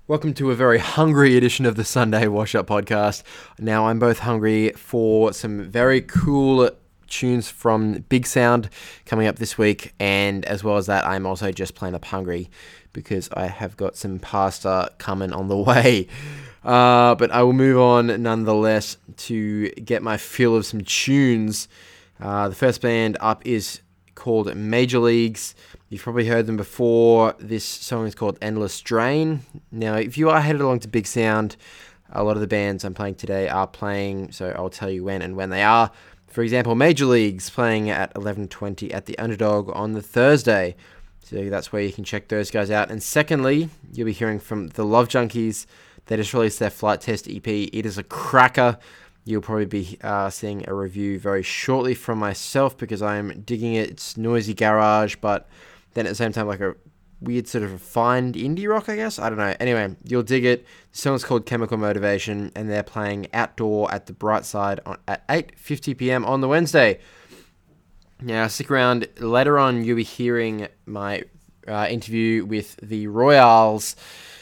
Welcome to a very hungry edition of the Sunday Wash Up Podcast. Now, I'm both hungry for some very cool tunes from Big Sound coming up this week, and as well as that, I'm also just plain up hungry because I have got some pasta coming on the way. But I will move on nonetheless to get my fill of some tunes. The first band up is called Major Leagues. You've probably heard them before. This song is called Endless Drain. Now, if you are headed along to Big Sound, a lot of the bands I'm playing today are playing, so I'll tell you when they are. For example, Major Leagues playing at 11:20 at the Underdog on the Thursday. So that's where you can check those guys out. And secondly, you'll be hearing from the Love Junkies. They just released their Flight Test EP. It is a cracker. You'll probably be seeing a review very shortly from myself because I'm digging it. It's noisy garage, but then at the same time like a weird sort of refined indie rock, I guess. I don't know. Anyway, you'll dig it. The song's called Chemical Motivation, and they're playing outdoor at the Bright Side at 8:50 p.m. on the Wednesday. Now, stick around. Later on, you'll be hearing my interview with the Royals.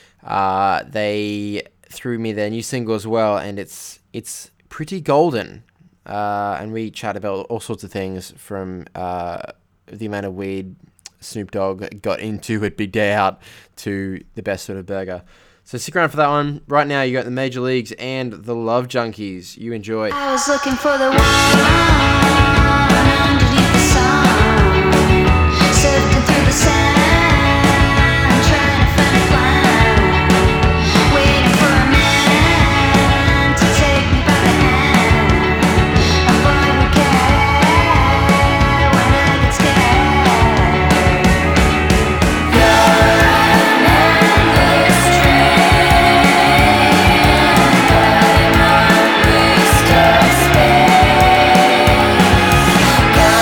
They threw me their new single as well, and it's pretty golden. And we chat about all sorts of things from the amount of weed Snoop Dogg got into at Big Day Out to the best sort of burger. So stick around for that one. Right now, you got the Major Leagues and the Love Junkies. You enjoy. I was looking for the one underneath the sun, sifting through the sand, trying to find a climb, waiting for a man to take me by the hand. A boy who cares when I get scared. Go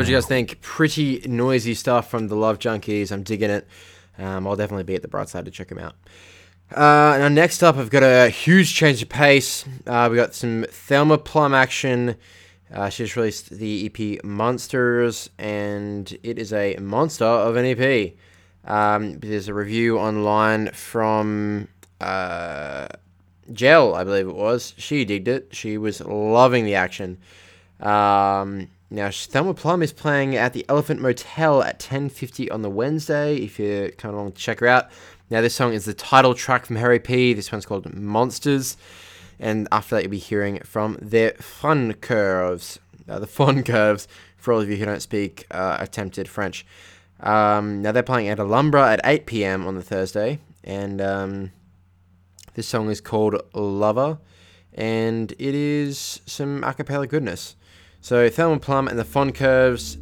what you guys think. Pretty noisy stuff from the Love Junkies. I'm digging it. I'll definitely be at the Brightside to check them out. Now next up, I've got a huge change of pace. We got some Thelma Plum action. She just released the EP Monsters, and it is a monster of an EP. There's a review online from Gel, I believe it was. She digged it. She was loving the action. Now, Thelma Plum is playing at the Elephant Motel at 10:50 on the Wednesday, if you're coming along to check her out. Now, this song is the title track from Harry P. This one's called Monsters. And after that, you'll be hearing from their Fun Curves. The Fun Curves, for all of you who don't speak attempted French. Now, they're playing at Alhambra at 8 p.m. on the Thursday. And this song is called Lover. And it is some a cappella goodness. So, Thelma Plum and the Fun Curves.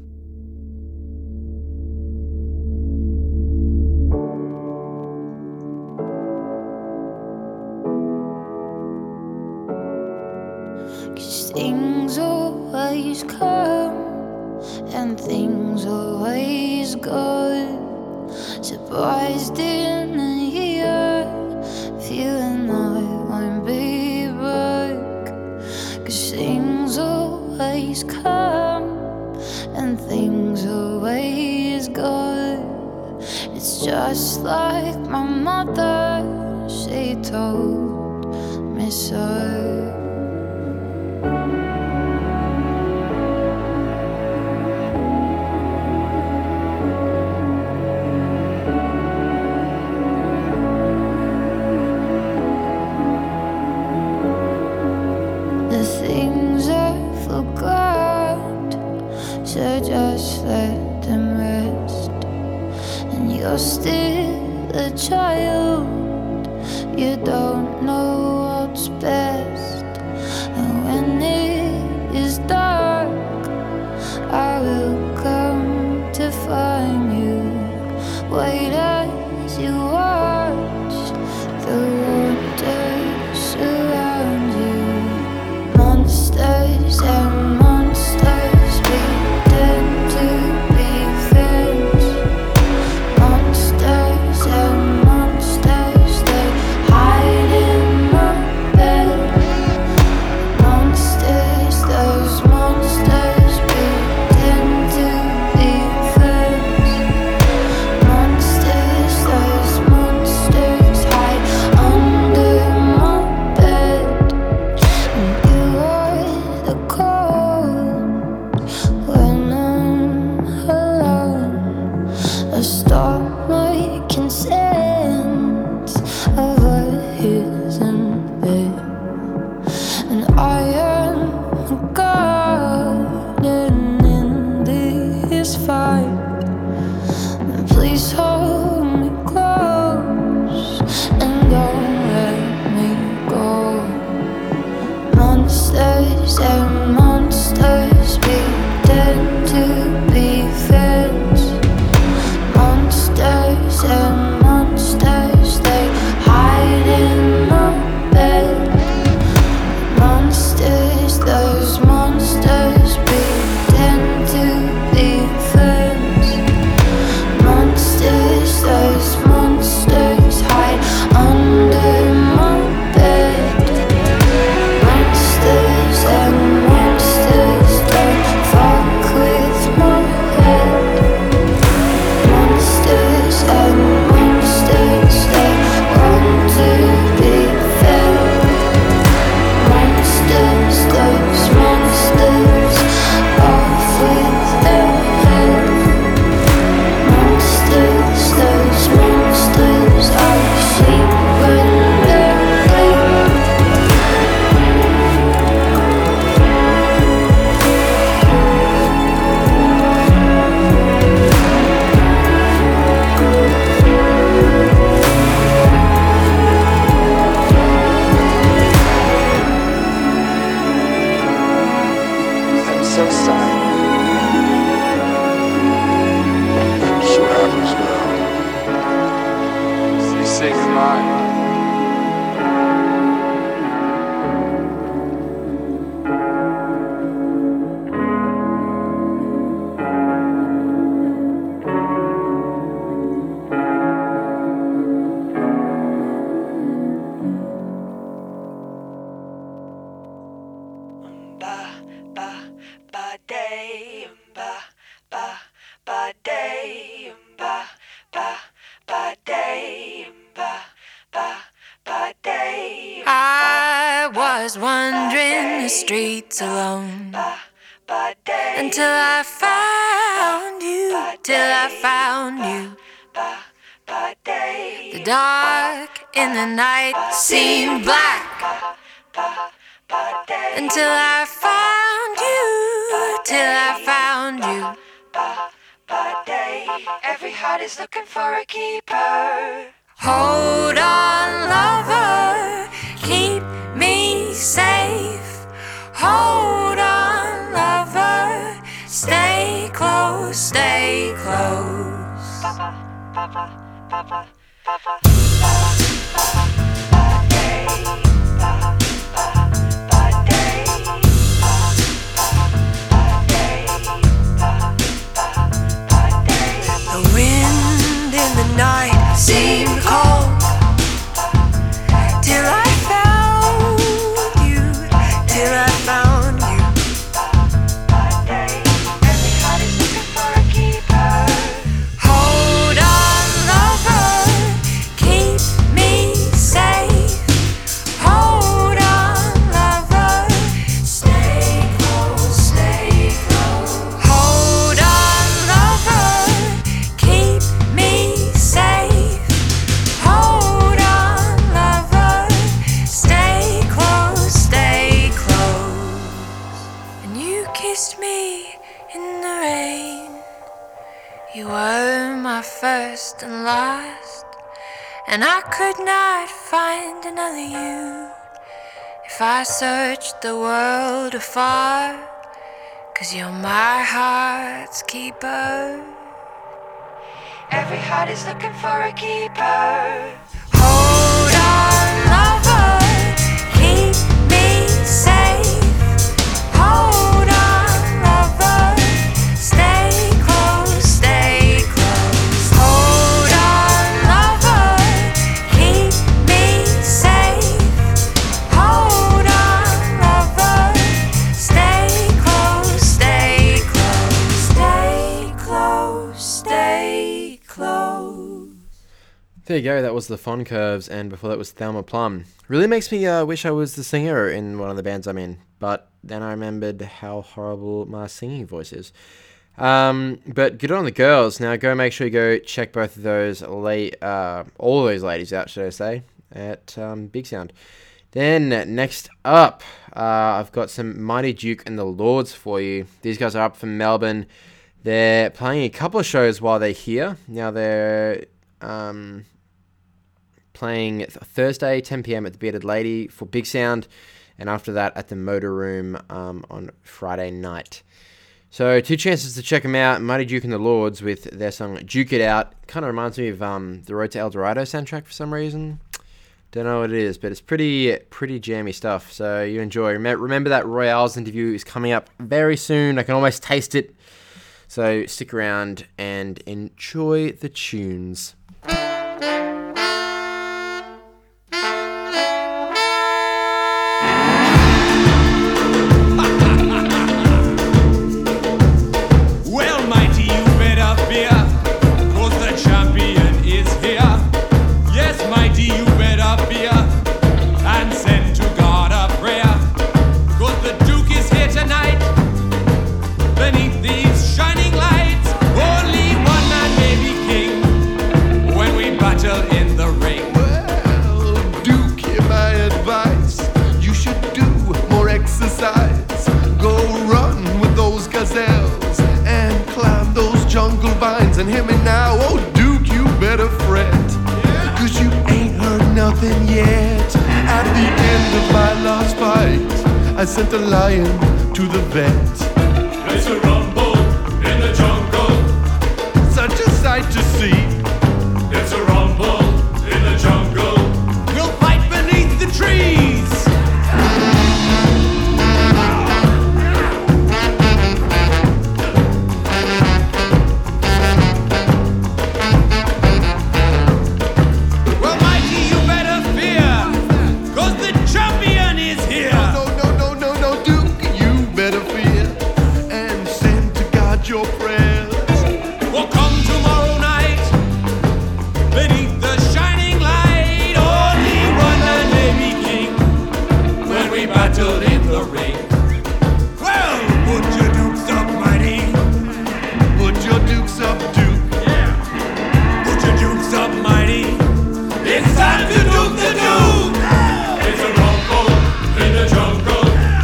Things always come and things always go. Surprised in a year, feeling I won't be back. 'Cause things always come and things always go. It's just like my mother, she told me so. So just let them rest. And you're still a child, you don't know what's best. And when it is dark, I will come to find you. Wait as you watch the water surround you. Monsters and monsters pretend to be friends. Monsters and monsters, they hide in my bed. day, ba ba ba day, ba ba ba day, ba ba ba day. I was wandering the streets alone until I found you, till I found you. The dark in the night seemed black until I found you, till I found you. Every heart is looking for a keeper. Hold on, lover, keep me safe. Hold on, lover, stay close, stay close. The wind in the night seemed cold till I found you, till I found you. Every heart is looking for a keeper. Hold on, lover, keep me safe. Hold on, lover, stay close, stay close. Hold on, lover, keep me safe. Hold on, lover, stay close, stay close. And you kissed me in the rain. You were my first and last, and I could not find another you if I searched the world afar, 'cause you're my heart's keeper. Every heart is looking for a keeper. Hold on, lover, keep me safe. Hold on, lover, stay close, stay close. Hold on, lover, keep me safe. Hold on, lover, stay close, stay close. Stay close, stay close. There you go, that was the Fond Curves, and before that was Thelma Plum. Really makes me wish I was the singer in one of the bands I'm in, but then I remembered how horrible my singing voice is. But good on the girls. Now go make sure you go check both of those, all those ladies out, should I say, at Big Sound. Then next up, I've got some Mighty Duke and the Lords for you. These guys are up from Melbourne. They're playing a couple of shows while they're here. Now they're playing Thursday, 10 p.m. at the Bearded Lady for Big Sound, and after that at the Motor Room on Friday night. So 2 chances to check them out. Mighty Duke and the Lords with their song Duke It Out. Kind of reminds me of the Road to El Dorado soundtrack for some reason. Don't know what it is, but it's pretty jammy stuff. So you enjoy. Remember that Royales interview is coming up very soon. I can almost taste it. So stick around and enjoy the tunes. Well, mighty, you better fear, 'cause the champion is here. Yes, mighty, you better fear, and send to God a prayer, 'cause the Duke is here tonight, beneath these shining lights. Only one man may be king when we battle in the ring. Well, Duke, hear my advice. You should do more exercise. Go run with those gazelles and climb those jungle vines. And hear me now, oh Duke, you better fret, 'cause you ain't heard nothing yet. At the end of my last fight, I sent a lion to the vet. There's a rumble in the jungle. Such a sight to see. There's a rumble in the jungle. We'll fight beneath the trees. Well, mighty, you better fear, 'cause the champion is here. No, Duke, you better fear and we battled in the ring. Well, put your dukes up, mighty. Put your dukes up, Duke. Yeah. Put your dukes up, mighty. It's time to duke the duke. It's a rumble in the jungle.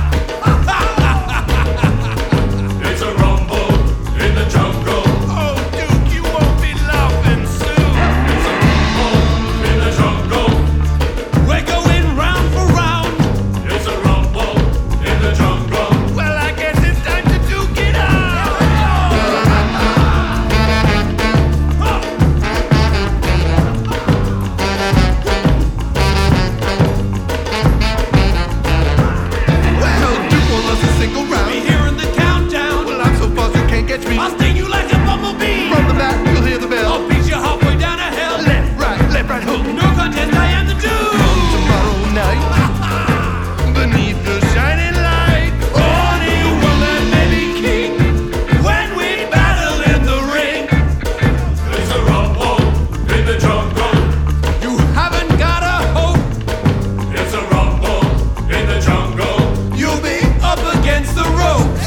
It's a rumble in the jungle. Oh, Duke, you won't be laughing soon. It's a rumble in the jungle. We're going round for round. It's a rumble in the jungle. Well, I guess it's time to duke it out. Well, Duke won't last a single Be round. hearing the countdown. Well, I'm so fast you can't catch me. I'll sting you like a bumblebee. From the back, you'll hear the bell. I'll beat you halfway down a hill. Left, right, hook. No contest, I am the dude. Come tomorrow night, beneath the shining light, Only woman may be king when we battle in the ring. It's a rumble in the jungle. You haven't got a hope. It's a rumble in the jungle. You'll be up against the ropes.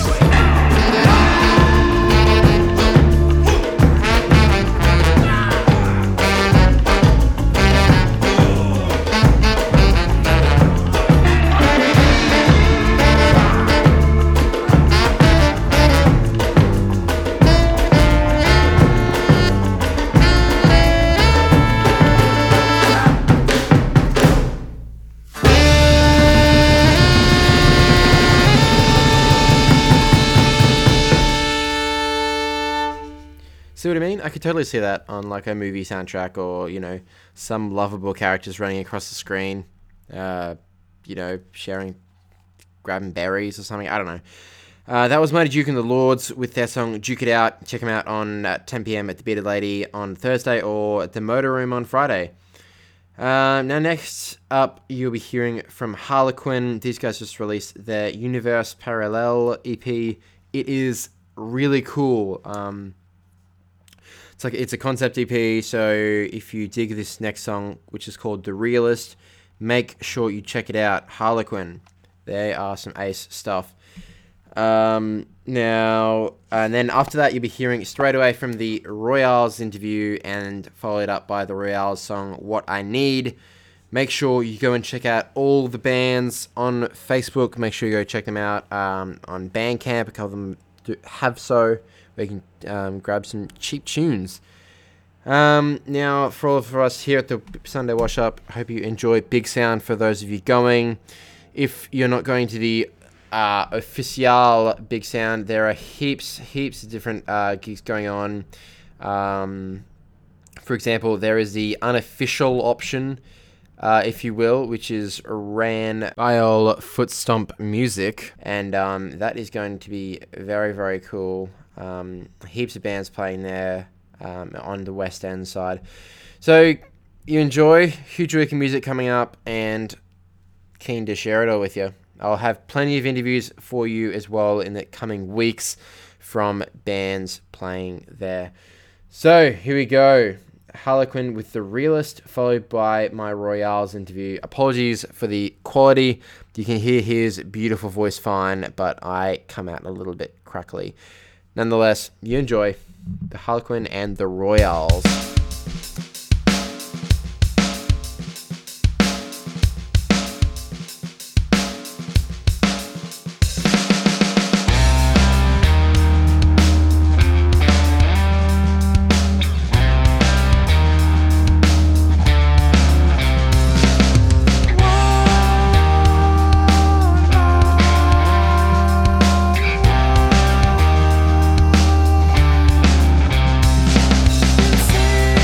See what I mean? I could totally see that on like a movie soundtrack, or some lovable characters running across the screen, sharing, grabbing berries or something. I don't know. That was Mighty Duke and the Lords with their song Duke It Out. Check them out on 10 p.m. at the Bearded Lady on Thursday, or at the Motor Room on Friday. Now next up, you'll be hearing from Harlequin. These guys just released their Universe Parallel EP. It is really cool. It's a concept EP, so if you dig this next song, which is called The Realist, make sure you check it out. Harlequin. They are some ace stuff. And then after that, you'll be hearing straight away from the Royals interview, and followed up by the Royals song What I Need. Make sure you go and check out all the bands on Facebook. Make sure you go check them out on Bandcamp. A couple of them have so. We can grab some cheap tunes. Now, for all of us here at the Sunday Wash Up, I hope you enjoy Big Sound for those of you going. If you're not going to the official Big Sound, there are heaps of different gigs going on. For example, there is the unofficial option, if you will, which is ran by old Foot Stomp Music, and that is going to be very, very cool. Heaps of bands playing there on the West End side. So you enjoy. Huge week of music coming up, and keen to share it all with you. I'll have plenty of interviews for you as well in the coming weeks from bands playing there. So here we go. Harlequin with The Realist, followed by my Royals interview. Apologies for the quality. You can hear his beautiful voice fine, but I come out a little bit crackly. Nonetheless, you enjoy the Harlequin and the Royals. Say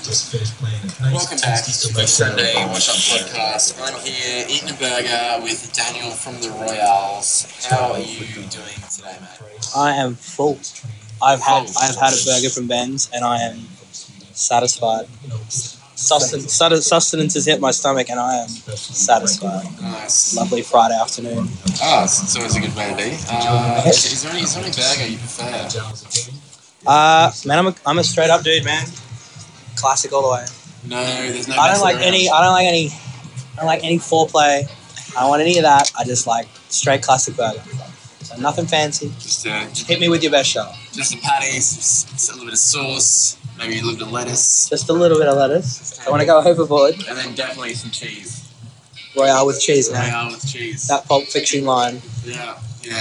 Welcome back to the Sunday Wash Up Podcast. I'm here eating a burger with Daniel from the Royals. How are you doing today, mate? I am full. I've had a burger from Ben's and I am satisfied. Sustenance has hit my stomach and I am satisfied. Nice. Lovely Friday afternoon. It's always a good way to be. Is there any burger you prefer? Man, I'm a straight up dude, man. Classic all the way. No, there's no. I don't like any foreplay. I don't want any of that. I just like straight classic burger. So nothing fancy. Just Hit me with your best shot. a patty, just a little bit of sauce, maybe a little bit of lettuce, Just a little bit of lettuce. I want to go overboard. and then definitely some cheese. Royale with cheese, man. Royale with cheese. That Pulp Fiction line. Yeah.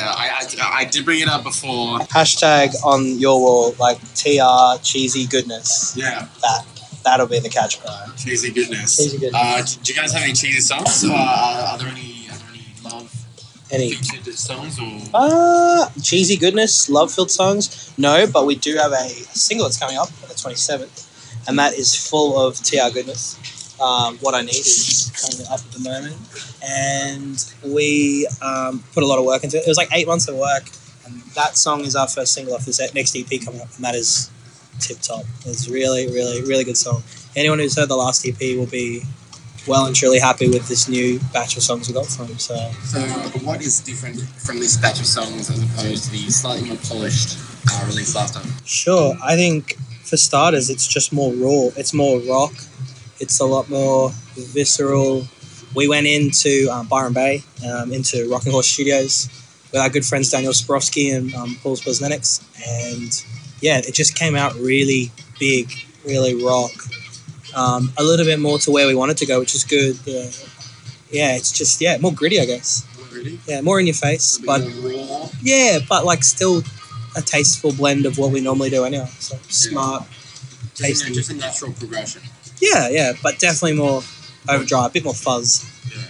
I did bring it up before. Hashtag on your wall, like TR cheesy goodness. Yeah. That'll be the catch cry. Cheesy goodness. Cheesy goodness. Do you guys have any cheesy songs? Are there any love Any featured songs or? cheesy goodness, love-filled songs? No, but we do have a single that's coming up on the 27th, and that is full of TR goodness. What I Need is currently up at the moment, and we put a lot of work into it. It was like 8 months of work, and that song is our first single off this next EP coming up, and that is tip-top. It's really, really, really good song. Anyone who's heard the last EP will be well and truly happy with this new batch of songs we got from. So what is different from this batch of songs as opposed to the slightly more polished release last time? Sure, I think for starters, it's just more raw. It's more rock. It's a lot more visceral. We went into Byron Bay, into Rocking Horse Studios with our good friends Daniel Sporofsky and Paul Posnenix, and yeah, it just came out really big, really rock. A little bit more to where we wanted to go, which is good. It's just more gritty, I guess. More gritty? Yeah, more in your face, but raw. yeah, but like still a tasteful blend of what we normally do anyway. So smart, tasty. Just a natural progression. Yeah, but definitely more overdrive, a bit more fuzz.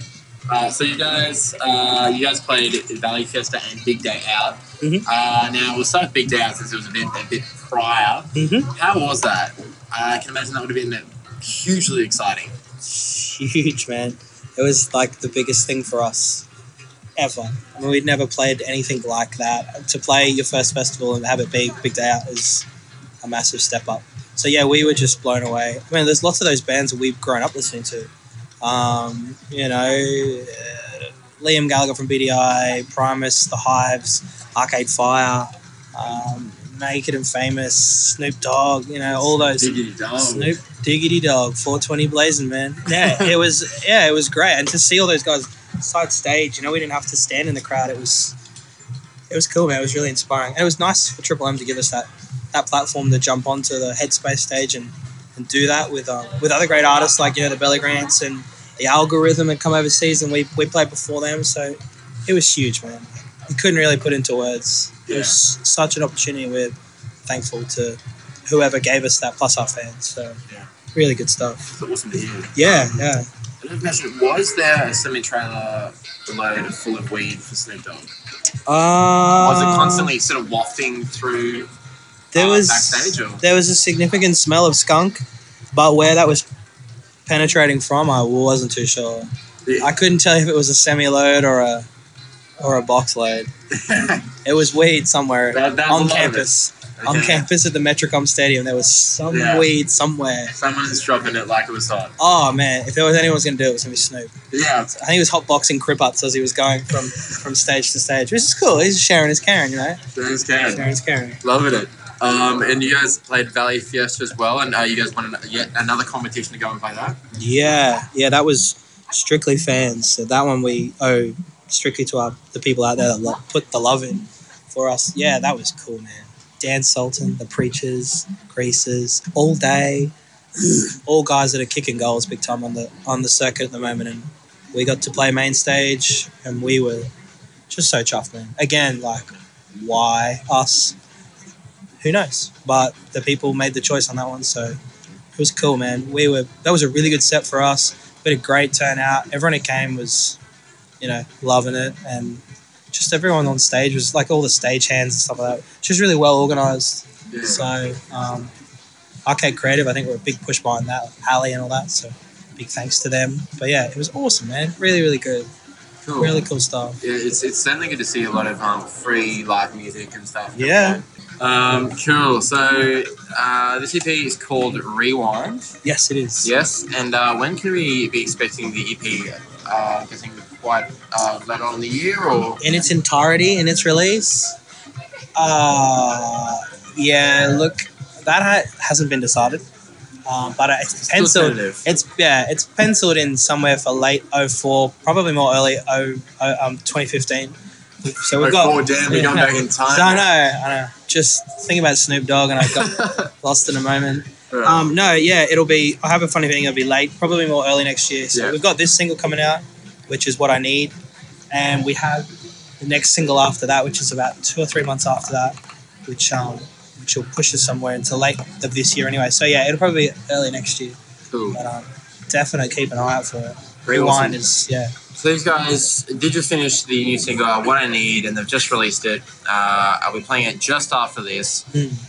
So you guys played Valley Fiesta and Big Day Out. Mhm. Now we'll start with Big Day Out since it was a bit prior. Mhm. How was that? I can imagine that would have been hugely exciting. Huge, man. It was like the biggest thing for us ever. I mean, we'd never played anything like that. To play your first festival and have it be Big Day Out is a massive step up. So yeah, we were just blown away. I mean, there's lots of those bands that we've grown up listening to. Liam Gallagher from BDI, Primus, The Hives, Arcade Fire, Naked and Famous, Snoop Dogg, all those. Diggity Dog. Snoop Diggity Dog, 420 blazing, man. Yeah, it was great. And to see all those guys side stage, we didn't have to stand in the crowd. It was cool, man. It was really inspiring. And it was nice for Triple M to give us that platform to jump onto the Headspace stage and do that with other great artists like the Belly Grants and the Algorithm had come overseas and we played before them. So it was huge, man. We couldn't really put into words. It was such an opportunity. We're thankful to whoever gave us that, plus our fans. So really good stuff. It's awesome to hear. Yeah. Was there a semi-trailer load full of weed for Snoop Dogg? Was it constantly sort of wafting through backstage? Or? There was a significant smell of skunk, but where that was penetrating from, I wasn't too sure. Yeah. I couldn't tell you if it was a semi-load or a box load. It was weed somewhere on campus. Okay. On campus at the Metricom Stadium, there was some weed somewhere. Someone's dropping it like it was hot. Oh man, if there was anyone who was going to do it, it was going to be Snoop. Yeah. I think he was hotboxing Crip-Ups as he was going from stage to stage, which is cool. He's sharing his caring, Sharing his caring. Loving it. And you guys played Valley Fiesta as well, and you guys won yet another competition to go and play that? Yeah, that was strictly fans. So that one we owe strictly to the people out there that put the love in for us. Yeah, that was cool, man. Dan Sultan, The Preachers, Greasers, All Day, all guys that are kicking goals big time on the circuit at the moment, and we got to play main stage, and we were just so chuffed, man. Again, like, why us? Who knows? But the people made the choice on that one, so it was cool, man. That was a really good set for us. We had a great turnout. Everyone who came was, loving it, and just everyone on stage was like all the stage hands and stuff like that. Just really well organised. Yeah. So, Arcade Creative, I think, were a big push behind that, Ali and all that. So big thanks to them. But yeah, it was awesome, man. Really, really good. Cool. Really cool stuff. Yeah, it's certainly good to see a lot of free live music and stuff. Yeah. Cool. So this EP is called Rewind. Yes, it is. Yes, and when can we be expecting the EP? Guessing quite later on in the year, or In its entirety, in its release. Yeah, look, that hasn't been decided. But it's Still penciled. tentative. It's penciled in somewhere for late 04, probably more early 2015. So we've got. Oh, damn, we're going back in time. So I know. Just think about Snoop Dogg, and I got lost in a moment. Right. No, yeah, it'll be. I have a funny feeling it'll be late, probably more early next year. So Yeah. we've got this single coming out, which is What I Need, and we have the next single after that, which is about 2 or 3 months after that, which will push us somewhere into late of this year anyway. So yeah, it'll probably be early next year. Cool. But definitely keep an eye out for it. Very Rewind awesome. is So these guys did just finish the new single What I Need, and they've just released it. I'll be playing it just after this.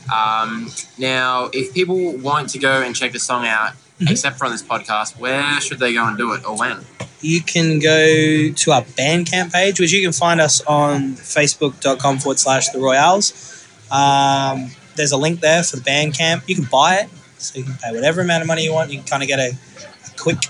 Now, if people want to go and check the song out, except for on this podcast, where should they go and do it, or when? You can go to our Bandcamp page, which you can find us on facebook.com/The Royales. There's a link there for the Bandcamp. You can buy it, so you can pay whatever amount of money you want. You can kind of get a quick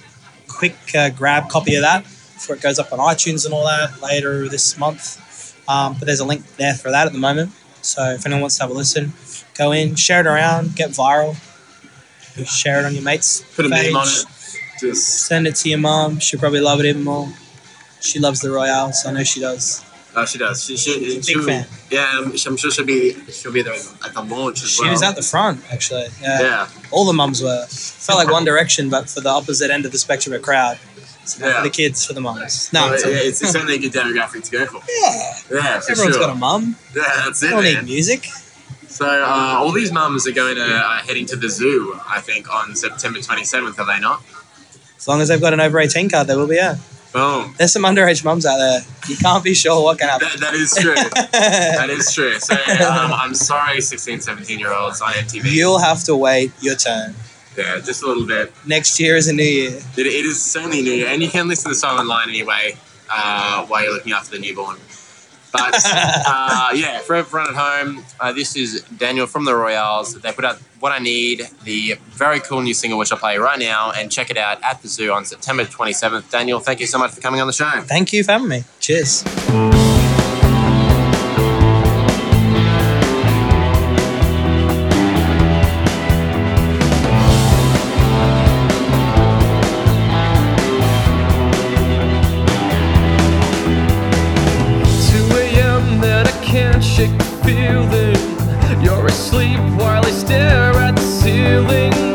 grab copy of that before it goes up on iTunes and all that later this month. But there's a link there for that at the moment. So if anyone wants to have a listen, go in, share it around, get viral. Share it on your mates' Put a page. name on it. Just Send it to your mom. She'll probably love it even more. She loves the Royales. I know she does. she does. She Big fan. Yeah, I'm sure she'll be there at the launch as She well. was at the front, actually. Yeah. Yeah. All the mums were. Felt like One Direction, but for the opposite end of the spectrum of crowd. So not Yeah. for the kids, for the mums. No, Well, it's yeah, it's certainly a good demographic to go for. yeah. Yeah, for Everyone's sure. got a mum. Yeah, that's They it, don't need man. music. So all these mums are going to heading to the zoo, I think, on September 27th, are they not? As long as they've got an over 18 card, they will be, yeah. Boom. There's some underage mums out there. You can't be sure what can happen. That is true. That is true. So I'm sorry, 16, 17-year-olds on MTV. You'll have to wait your turn. Yeah, just a little bit. Next year is a new year. It is certainly new, and you can listen to the song online anyway while you're looking after the newborn. But yeah, for everyone at home, this is Daniel from the Royales. They put out What I Need, the very cool new single which I'll play right now, and check it out at the zoo on September 27th. Daniel, thank you so much for coming on the show. Thank you for having me. Cheers. Shake the feeling. You're asleep while I stare at the ceiling.